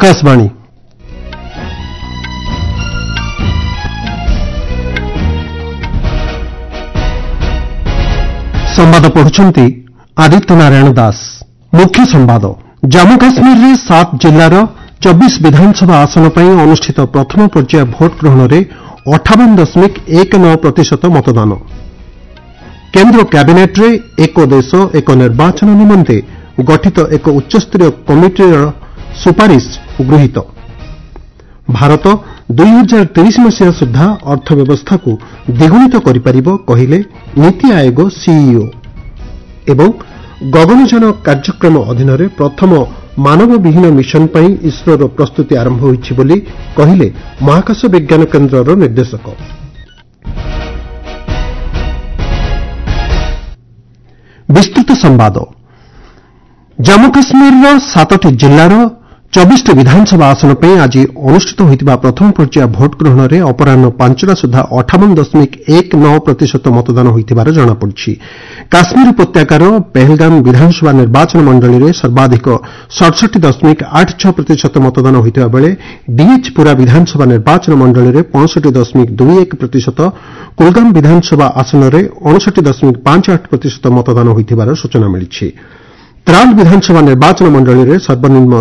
आकाशवाणी संवाद पढ़ुछंती आदित्य नारायण दास। मुख्य संवाद जम्मू काश्मीर रे 7 जिल्लार 24 विधानसभा आसन पर अनुष्ठित प्रथम पर्याय भोट ग्रहण में 58.19% मतदान। केन्द्र कैबिनेट रे एक देश एक निर्वाचन निमंते गठित एक उच्चस्तरीय कमिटीर सुपारिश गृहीत। भारत 2030 मसीहा सुधा अर्थव्यवस्था को द्विगुणित करिपारिबो कहिले नीति आयोग सीईओ। एवं गगनयान कार्यक्रम अधीन प्रथम मानवविहीन मिशन पर इसरोर प्रस्तुति आरंभ होइछि बोली कहिले महाकाश विज्ञान केन्द्रर निर्देशक। विस्तृत संवाद जम्मू काश्मीर 7 जिल्लार 24 विधानसभा आसन पर आज अनुष्ठित होइतिबा प्रथम पर्याय भोट ग्रहण में अपराह्न 5टा सुधा 58.19% मतदान होइतिबार जଣାपड़िछि। काश्मीर उपत्यकार पहलगाम विधानसभा निर्वाचन मंडली में सर्वाधिक 67.86% मतदान होइतिबा बेले डीएचपुरा विधानसभा निर्वाचन मंडली में 65.21%, कुलगाम विधानसभा आसन में 59.58% मतदान होइतिबार सूचना मिलिछि। त्राल विधानसभा निर्वाचन मंडली में सर्वनिम्न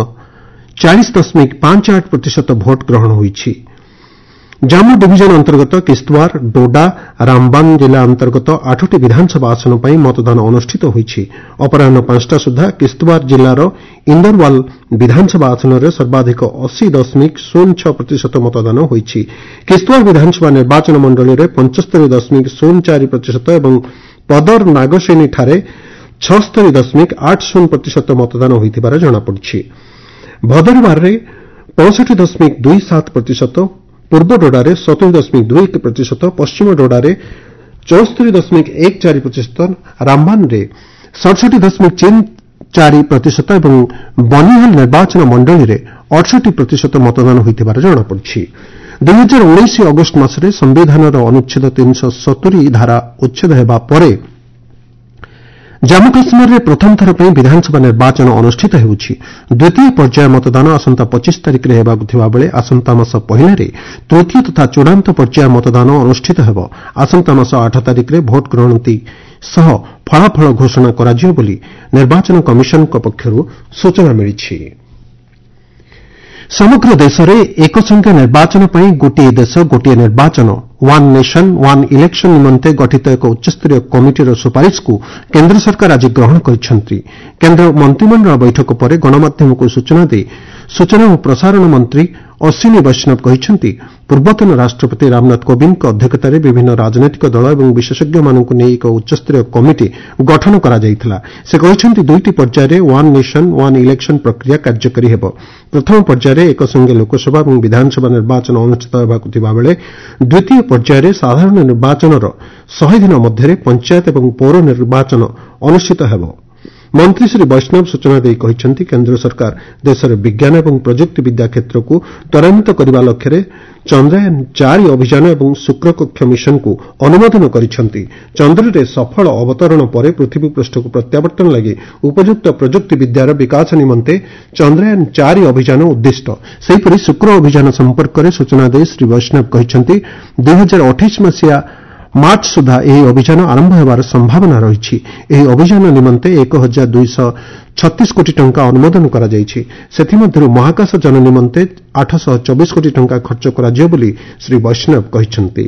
40.58% भोट ग्रहण होइछि। जम्मू डिविजन अंतर्गत किश्तवाड़, डोडा, रामबान जिला अंतर्गत 8टी विधानसभा आसन पर मतदान अनुष्ठित होइछि। अपराह्न 5टा सुधा किश्तवाड़ जिलार इंदरवाल विधानसभा आसन में सर्वाधिक 80.06% मतदान होइछि। किश्तवाड़ विधानसभा निर्वाचन मंडली में 75.04% एवं पदर नागसेनी ठारे 76.80% मतदान होइतिबार जଣାपड़िछि। भदरवार में 65.27%, पूर्व डोडारे 70.21%, पश्चिम डोडारे 74.14%, रामबान रे 67.34% एवं बनिहाल निर्वाचन मंडली रे 68% मतदान होइतिबार जଣାपड़िछि। 2019 अगस्त मासरे संविधानर अनुच्छेद 370 धारा उच्छेद हेबा परे जम्मू काश्मीर में प्रथम थर पर विधानसभा निर्वाचन अनुष्ठित होउछि। द्वितीय पर्याय मतदान आसंता 25 तारिख रे हेबाकु थिबा बेले आसंता मास पहिलारे तृतीय तथा चूड़ांत पर्याय मतदान अनुष्ठित हेबो। आसंता मास 8 तारिख रे भोट गणति सह फलाफल घोषणा कराजियो बोली निर्वाचन कमिशन पक्षरु सूचना मिलिछि। समग्र देश में एक संख्या निर्वाचन पर गोटे देश गोटे निर्वाचन वन नेशन वन इलेक्शन निमंते गठित एक उच्चस्तरीय कमिटीर सुपारिश को केन्द्र सरकार आज ग्रहण करिसेंति। केन्द्र मंत्रिमंडल बैठक पर गणमाध्यम को सूचना दे सूचना और प्रसारण मंत्री अश्विनी वैष्णव कहिसेंति पूर्वतन राष्ट्रपति रामनाथ कोविंद अध्यक्षतार विभिन्न राजनैतिक दल और विशेषज्ञ मानक नहीं एक उच्चस्तरीय कमिटी गठन करा जायथिला। से कहिसेंति दुईटी पर्याय वन नेशन वन इलेक्शन प्रक्रिया कार्यकारी हेबो। प्रथम पर्याय एक संगे लोकसभा और विधानसभा निर्वाचन अनुष्ठित हेबाकु थिबा बेले द्वितीय पर्याय साधारण निर्वाचनर 100 दिन मध्य पंचायत और पौर निर्वाचन अनुष्ठित हेबो। मंत्री श्री वैष्णव सूचना दे कहिसेंति केन्द्र सरकार देशर विज्ञान और प्रजुक्ति विद्या क्षेत्र को त्वरान्वित करने लक्ष्य चंद्रयान 4 अभियान और शुक्र कक्ष मिशन को अनुमोदन करिसेंति। चंद्र सफल अवतरण पर पृथ्वी पृष्ठ को प्रत्यावर्तन लगी उपयुक्त प्रजुक्ति विद्यार विकास निमंते चंद्रयान 4 अभियान उद्दिष्ट। सेहिपरि शुक्र अभियान संपर्क में सूचना दे श्री वैष्णव कहिसेंति 2028 मसीहा मार्च सुधा यह अभियान आरंभ होबार संभावना रही। यह अभियान निमंते 1236 कोटी टंका अनुमोदन करा जायछि। सेथिमध्यरु महाकाश जन निमंते 824 कोटी टंका खर्च कराजियो बोली श्री वैष्णव कहिसेंति।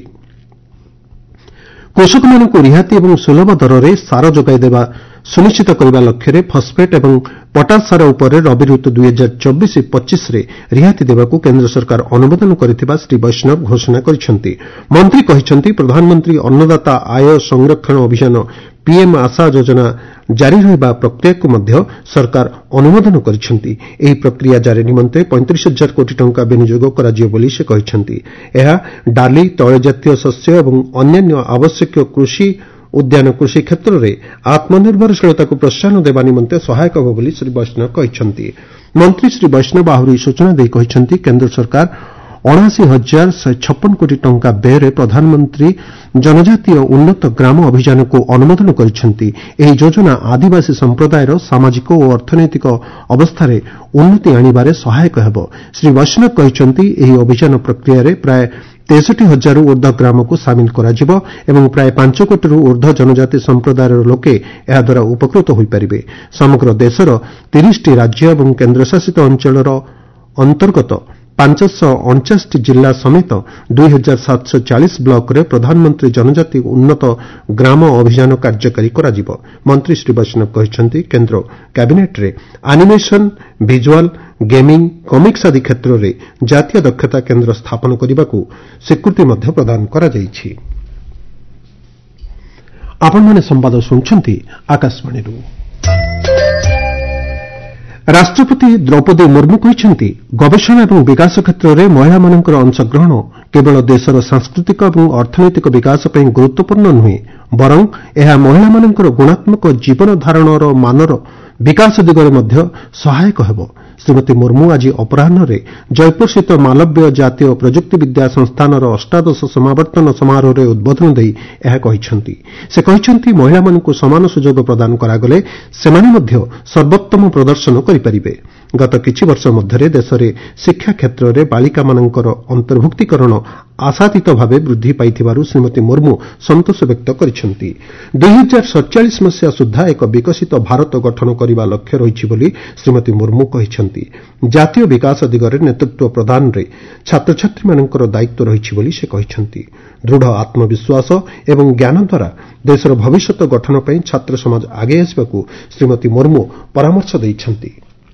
कृषकମାନଙ୍କୁ रिहाती और सुलभ दर में सार जोगाई देवा सुनिश्चित करने लक्ष्य फस्फेट और पटास सार उपर रबी ऋतु 2024-25 रे रिहाती देवाकू केन्द्र सरकार अनुमोदन करिथिबा श्री वैष्णव घोषणा करिसेंति। मंत्री कहिसेंति प्रधानमंत्री अन्नदाता आय संरक्षण अभियान पीएम आशा योजना जारी रहिबा प्रक्रिया को मध्य सरकार अनुमोदन करिसेंति। एही प्रक्रिया जारी निमंते 35,000 कोटी टंका विनियोग कराजियो बोली से कहिसेंति। एहा डाली तैल जातीय शस्य और अन्य आवश्यक कृषि उद्यान कृषि क्षेत्र में आत्मनिर्भरशीलता को प्रोत्साहन देवा निमंते सहायक होबो श्री वैष्णव कहिसेंति। मंत्री श्री वैष्णव आहरी सूचना दे कहिसेंति केन्द्र सरकार 79,156 କୋଟି ଟଙ୍କା ବ୍ୟୟରେ ପ୍ରଧାନମନ୍ତ୍ରୀ ଜନଜାତୀୟ ଉନ୍ନତ ଗ୍ରାମ ଅଭିଯାନକୁ ଅନୁମୋଦନ କରିଛନ୍ତି। ଏହି ଯୋଜନା ଆଦିବାସୀ ସମ୍ପ୍ରଦାୟର ସାମାଜିକ ଓ ଅର୍ଥନୈତିକ ଅବସ୍ଥାରେ ଉନ୍ନତି ଆଣିବାରେ ସହାୟକ ହେବ। ଶ୍ରୀ ବୈଷ୍ଣବ କହିଛନ୍ତି ଏହି ଅଭିଯାନ ପ୍ରକ୍ରିୟାରେ ପ୍ରାୟ 63,000ରୁ ଊର୍ଦ୍ଧ୍ୱ ଗ୍ରାମକୁ ସାମିଲ କରାଯିବ ଏବଂ ପ୍ରାୟ 5 କୋଟିରୁ ଊର୍ଦ୍ଧ୍ୱ ଜନଜାତି ସମ୍ପ୍ରଦାୟର ଲୋକେ ଏହାଦ୍ୱାରା ଉପକୃତ ହୋଇପାରିବେ। ସମଗ୍ର ଦେଶର 30ଟି ରାଜ୍ୟ ଏବଂ କେନ୍ଦ୍ରଶାସିତ ଅଞ୍ଚଳର ଅନ୍ତର୍ଗତ 549ଟି ଜିଲ୍ଲା ସମେତ 2,740 ବ୍ଲକରେ ପ୍ରଧାନମନ୍ତ୍ରୀ ଜନଜାତି ଉନ୍ନତ ଗ୍ରାମ ଅଭିଯାନ କାର୍ଯ୍ୟକାରୀ କରାଯିବ। ମନ୍ତ୍ରୀ ଶ୍ରୀ ବୈଷ୍ଣବ କହିଛନ୍ତି କେନ୍ଦ୍ର କ୍ୟାବିନେଟ୍ରେ ଆନିମେସନ୍, ଭିଜୁଆଲ୍, ଗେମିଂ, କମିକ୍ସ ଆଦି କ୍ଷେତ୍ରରେ ଜାତୀୟ ଦକ୍ଷତା କେନ୍ଦ୍ର ସ୍ଥାପନ କରିବାକୁ ସ୍ୱୀକୃତି ମଧ୍ୟ ପ୍ରଦାନ କରାଯାଇଛି। ରାଷ୍ଟ୍ରପତି ଦ୍ରୌପଦୀ ମୁର୍ମୁ କହିଛନ୍ତି ଗବେଷଣା ଏବଂ ବିକାଶ କ୍ଷେତ୍ରରେ ମହିଳାମାନଙ୍କର ଅଂଶଗ୍ରହଣ କେବଳ ଦେଶର ସାଂସ୍କୃତିକ ଏବଂ ଅର୍ଥନୈତିକ ବିକାଶ ପାଇଁ ଗୁରୁତ୍ୱପୂର୍ଣ୍ଣ ନୁହେଁ, ବରଂ ଏହା ମହିଳାମାନଙ୍କର ଗୁଣାତ୍ମକ ଜୀବନ ଧାରଣର ମାନର ବିକାଶ ଦିଗରେ ମଧ୍ୟ ସହାୟକ ହେବ। ଶ୍ରୀମତୀ ମୁର୍ମୁ ଆଜି ଅପରାହ୍ନରେ ଜୟପୁରସ୍ଥିତ ମାଲବ୍ୟ ଜାତୀୟ ପ୍ରଯୁକ୍ତି ବିଦ୍ୟା ସଂସ୍ଥାନର ଅଷ୍ଟାଦଶ ସମାବର୍ତ୍ତନ ସମାରୋହରେ ଉଦ୍ବୋଧନ ଦେଇ ଏହା କହିଛନ୍ତି। ସେ କହିଛନ୍ତି ମହିଳାମାନଙ୍କୁ ସମାନ ସୁଯୋଗ ପ୍ରଦାନ କରାଗଲେ ସେମାନେ ମଧ୍ୟ ସର୍ବୋତ୍ତମ ପ୍ରଦର୍ଶନ କରିପାରିବେ। ଗତ କିଛି ବର୍ଷ ମଧ୍ୟରେ ଦେଶରେ ଶିକ୍ଷା କ୍ଷେତ୍ରରେ ବାଳିକାମାନଙ୍କର ଅନ୍ତର୍ଭୁକ୍ତିକରଣ ଆଶାତୀତ ଭାବେ ବୃଦ୍ଧି ପାଇଥିବାରୁ ଶ୍ରୀମତୀ ମୁର୍ମୁ ସନ୍ତୋଷ ବ୍ୟକ୍ତ କରିଛନ୍ତି। 2047 ମସିହା ସୁଦ୍ଧା ଏକ ବିକଶିତ ଭାରତ ଗଠନ କରିବା ଲକ୍ଷ୍ୟ ରହିଛି ବୋଲି ଶ୍ରୀମତୀ ମୁର୍ମୁ କହିଛନ୍ତି। ଜାତୀୟ ବିକାଶ ଦିଗରେ ନେତୃତ୍ୱ ପ୍ରଦାନରେ ଛାତ୍ରଛାତ୍ରୀମାନଙ୍କର ଦାୟିତ୍ୱ ରହିଛି ବୋଲି ସେ କହିଛନ୍ତି। ଦୃଢ଼ ଆତ୍ମବିଶ୍ୱାସ ଏବଂ ଜ୍ଞାନ ଦ୍ୱାରା ଦେଶର ଭବିଷ୍ୟତ ଗଠନ ପାଇଁ ଛାତ୍ର ସମାଜ ଆଗେଇ ଆସିବାକୁ ଶ୍ରୀମତୀ ମୁର୍ମୁ ପରାମର୍ଶ ଦେଇଛନ୍ତି।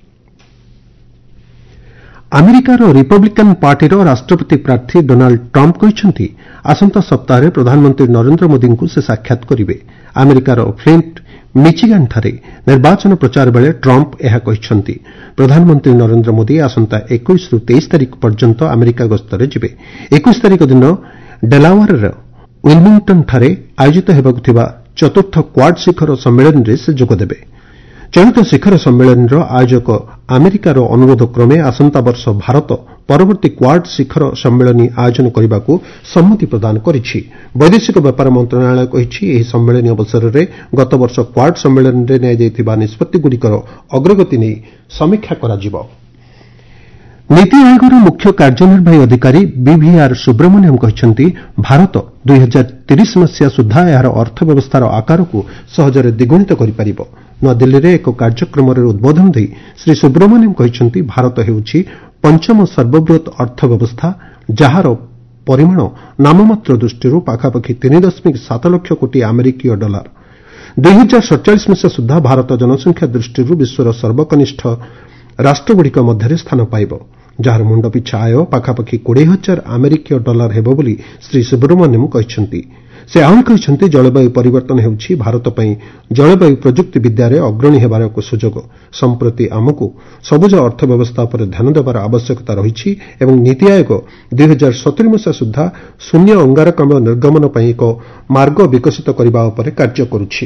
ଆମେରିକାର ରିପବ୍ଲିକାନ୍ ପାର୍ଟିର ରାଷ୍ଟ୍ରପତି ପ୍ରାର୍ଥୀ ଡୋନାଲ୍ଡ ଟ୍ରମ୍ପ କହିଛନ୍ତି ଆସନ୍ତା ସପ୍ତାହରେ ପ୍ରଧାନମନ୍ତ୍ରୀ ନରେନ୍ଦ୍ର ମୋଦିଙ୍କୁ ସେ ସାକ୍ଷାତ କରିବେ। ଆମେରିକାର ଫ୍ଲିଣ୍ଟ, ମିଚିଗାନ୍ଠାରେ ନିର୍ବାଚନ ପ୍ରଚାର ବେଳେ ଟ୍ରମ୍ପ ଏହା କହିଛନ୍ତି। ପ୍ରଧାନମନ୍ତ୍ରୀ ନରେନ୍ଦ୍ର ମୋଦି ଆସନ୍ତା 21ରୁ 23 ତାରିଖ ପର୍ଯ୍ୟନ୍ତ ଆମେରିକା ଗସ୍ତରେ ଯିବେ। 21 ତାରିଖ ଦିନ ଡେଲାୱାରର ୱିଲମିଂଟନ୍ଠାରେ ଆୟୋଜିତ ହେବାକୁ ଥିବା ଚତୁର୍ଥ କ୍ୱାଡ୍ ଶିଖର ସମ୍ମିଳନୀରେ ସେ ଯୋଗଦେବେ। ଚଳିତ ଶିଖର ସମ୍ମିଳନୀର ଆୟୋଜକ ଆମେରିକାର ଅନୁରୋଧ କ୍ରମେ ଆସନ୍ତା ବର୍ଷ ଭାରତ ପରବର୍ତ୍ତୀ କ୍ୱାଡ୍ ଶିଖର ସମ୍ମିଳନୀ ଆୟୋଜନ କରିବାକୁ ସମ୍ମତି ପ୍ରଦାନ କରିଛି। ବୈଦେଶିକ ବ୍ୟାପାର ମନ୍ତ୍ରଣାଳୟ କହିଛି ଏହି ସମ୍ମିଳନୀ ଅବସରରେ ଗତବର୍ଷ କ୍ୱାଡ୍ ସମ୍ମିଳନୀରେ ନିଆଯାଇଥିବା ନିଷ୍ପତ୍ତିଗୁଡ଼ିକର ଅଗ୍ରଗତି ନେଇ ସମୀକ୍ଷା କରାଯିବ। ନୀତି ଆୟୋଗର ମୁଖ୍ୟ କାର୍ଯ୍ୟନିର୍ବାହୀ ଅଧିକାରୀ ବିଭିଆର୍ ସୁବ୍ରମଣ୍ୟମ୍ କହିଛନ୍ତି ଭାରତ 2030 ମସିହା ସୁଦ୍ଧା ଏହାର ଅର୍ଥବ୍ୟବସ୍ଥାର ଆକାରକୁ ସହଜରେ ଦ୍ୱିଗୁଣିତ କରିପାରିବ। ନୂଆଦିଲ୍ଲୀରେ ଏକ କାର୍ଯ୍ୟକ୍ରମରେ ଉଦ୍ବୋଧନ ଦେଇ ଶ୍ରୀ ସୁବ୍ରମଣ୍ୟମ୍ କହିଛନ୍ତି ଭାରତ ହେଉଛି ପଞ୍ଚମ ସର୍ବବୃହତ୍ ଅର୍ଥବ୍ୟବସ୍ଥା, ଯାହାର ପରିମାଣ ନାମମାତ୍ର ଦୃଷ୍ଟିରୁ ପାଖାପାଖି 3.7 ଲକ୍ଷ କୋଟି ଆମେରିକୀୟ ଡଲାର। 2047 ମସିହା ସୁଦ୍ଧା ଭାରତ ଜନସଂଖ୍ୟା ଦୃଷ୍ଟିରୁ ବିଶ୍ୱର ସର୍ବକନିଷ୍ଠ ରାଷ୍ଟ୍ରଗୁଡ଼ିକ ମଧ୍ୟରେ ସ୍ଥାନ ପାଇବ, ଯାହାର ମୁଣ୍ଡପିଛା ଆୟ ପାଖାପାଖି 20,000 ଆମେରିକୀୟ ଡଲାର ହେବ ବୋଲି ଶ୍ରୀ ସୁବ୍ରମଣ୍ୟମ୍ କହିଛନ୍ତି। ସେ ଆହୁରି କହିଛନ୍ତି ଜଳବାୟୁ ପରିବର୍ତ୍ତନ ହେଉଛି ଭାରତ ପାଇଁ ଜଳବାୟୁ ପ୍ରଯୁକ୍ତି ବିଦ୍ୟାରେ ଅଗ୍ରଣୀ ହେବାର ଏକ ସୁଯୋଗ। ସମ୍ପ୍ରତି ଆମକୁ ସବୁଜ ଅର୍ଥବ୍ୟବସ୍ଥା ଉପରେ ଧ୍ୟାନ ଦେବାର ଆବଶ୍ୟକତା ରହିଛି ଏବଂ ନୀତି ଆୟୋଗ 2070 ମସିହା ସୁଦ୍ଧା ଶୂନ୍ୟ ଅଙ୍ଗାରକାମ୍ଳ ନିର୍ଗମନ ପାଇଁ ଏକ ମାର୍ଗ ବିକଶିତ କରିବା ଉପରେ କାର୍ଯ୍ୟ କରୁଛି।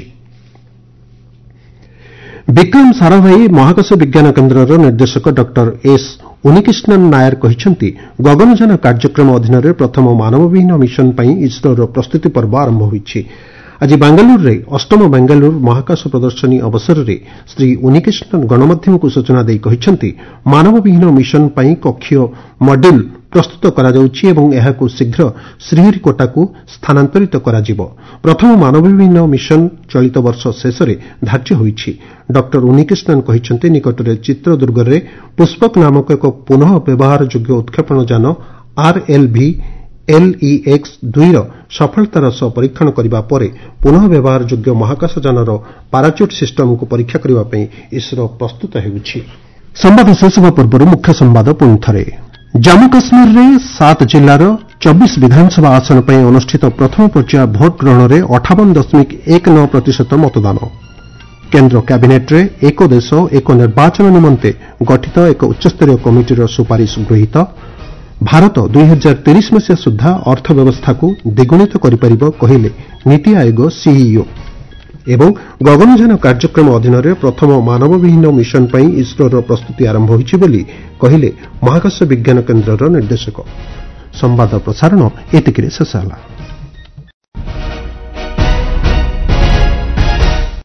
ବିକ୍ରମ ସାରାଭାଇ ମହାକାଶ ବିଜ୍ଞାନ କେନ୍ଦ୍ରର ନିର୍ଦ୍ଦେଶକ ଡକ୍ଟର ଏସ୍ ଉନିକିଷ୍ଣନ୍ ନାୟର କହିଛନ୍ତି ଗଗନଯାନ କାର୍ଯ୍ୟକ୍ରମ ଅଧୀନରେ ପ୍ରଥମ ମାନବବିହୀନ ମିଶନ ପାଇଁ ଇସ୍ରୋର ପ୍ରସ୍ତୁତି ପର୍ବ ଆରମ୍ଭ ହୋଇଛି। ଆଜି ବାଙ୍ଗାଲୁରୁରେ 8ମ ବାଙ୍ଗାଲୁରୁ ମହାକାଶ ପ୍ରଦର୍ଶନୀ ଅବସରରେ ଶ୍ରୀ ଉନିକିଷ୍ଣନ୍ ଗଣମାଧ୍ୟମକୁ ସୂଚନା ଦେଇ କହିଛନ୍ତି ମାନବବିହୀନ ମିଶନ ପାଇଁ କକ୍ଷୀୟ ମଡ୍ୟୁଲ୍ ପ୍ରସ୍ତୁତ କରାଯାଉଛି ଏବଂ ଏହାକୁ ଶୀଘ୍ର ଶ୍ରୀହରିକୋଟାକୁ ସ୍ଥାନାନ୍ତରିତ କରାଯିବ। ପ୍ରଥମ ମାନବବିହୀନ ମିଶନ ଚଳିତ ବର୍ଷ ଶେଷରେ ଧାର୍ଯ୍ୟ ହୋଇଛି। ଡକ୍ଟର ଉନିକିଷ୍ଣନ୍ କହିଛନ୍ତି ନିକଟରେ ଚିତ୍ରଦୁର୍ଗରେ ପୁଷ୍ପକ ନାମକ ଏକ ପୁନଃ ବ୍ୟବହାରଯୋଗ୍ୟ ଉତ୍କ୍ଷେପଣ ଯାନ RLV-LEX-2ର ସଫଳତାର ସହ ପରୀକ୍ଷଣ କରିବା ପରେ ପୁନଃ ବ୍ୟବହାରଯୋଗ୍ୟ ମହାକାଶ ଯାନର ପାରାଚୁଟ୍ ସିଷ୍ଟମକୁ ପରୀକ୍ଷା କରିବା ପାଇଁ ଇସ୍ରୋ ପ୍ରସ୍ତୁତ ହେଉଛି। ସମ୍ବାଦ ଶେଷ ହେବା ପୂର୍ବରୁ ମୁଖ୍ୟ ସମ୍ବାଦ ପୁଣିଥରେ। ଜାମ୍ମୁ କାଶ୍ମୀରରେ 7 ଜିଲ୍ଲାର 24 ବିଧାନସଭା ଆସନ ପାଇଁ ଅନୁଷ୍ଠିତ ପ୍ରଥମ ପର୍ଯ୍ୟାୟ ଭୋଟ୍ ଗ୍ରହଣରେ 58.19% ମତଦାନ। କେନ୍ଦ୍ର କ୍ୟାବିନେଟ୍ରେ ଏକ ଦେଶ ଏକ ନିର୍ବାଚନ ନିମନ୍ତେ ଗଠିତ ଏକ ଉଚ୍ଚସ୍ତରୀୟ କମିଟିର ସୁପାରିଶ ଗୃହୀତ। ଭାରତ 2030 ମସିହା ସୁଦ୍ଧା ଅର୍ଥବ୍ୟବସ୍ଥାକୁ ଦ୍ୱିଗୁଣିତ କରିପାରିବ କହିଲେ ନୀତି ଆୟୋଗ ସିଇଓ। ଏବଂ ଗଗନଯାନ କାର୍ଯ୍ୟକ୍ରମ ଅଧୀନରେ ପ୍ରଥମ ମାନବବିହୀନ ମିଶନ ପାଇଁ ଇସ୍ରୋର ପ୍ରସ୍ତୁତି ଆରମ୍ଭ ହୋଇଛି ବୋଲି କହିଲେ ମହାକାଶ ବିଜ୍ଞାନ କେନ୍ଦ୍ରର ନିର୍ଦ୍ଦେଶକ। ସମ୍ବାଦ ପ୍ରସାରଣ ଏତିକିରେ ଶେଷ ହେଲା।